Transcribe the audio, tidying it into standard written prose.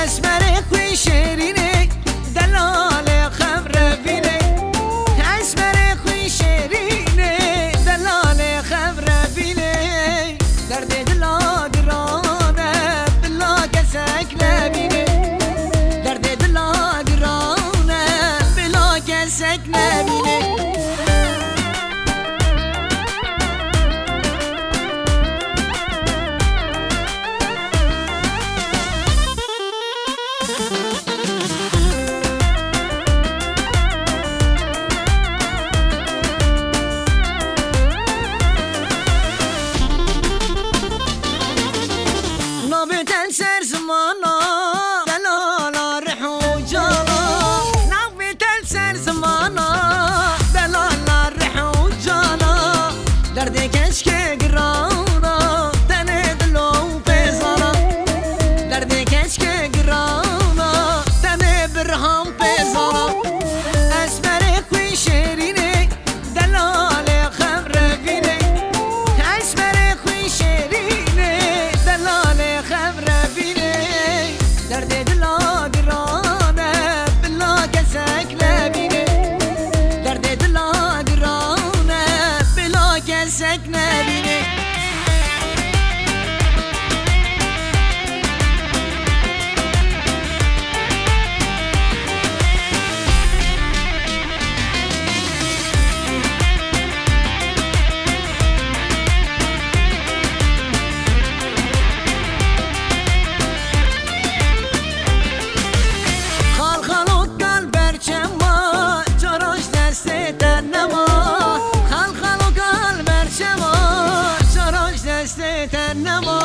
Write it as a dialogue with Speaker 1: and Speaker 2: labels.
Speaker 1: اسمر خوی شیرینه دلال خبر بینه اسمر خوی شیرینه دلال خبر بینه درد دلا درانه بلا کسک نبینه درد دلا درانه بلا کسک نبینه نابتن سر زمانا دلالا رحو جانا نابتن سر زمانا دلالا رحو جانا درد کشک گرانا تن دلو پیزانا درد کشک گرانا تن برهام پیزانا اسمر خوی شیرینه دلال خبر بینه اسمر خوی شیرینه دلال خبر بینه درد دلا درانه بلا کسک نبینه درد دلا درانه بلا کسک نبینه نما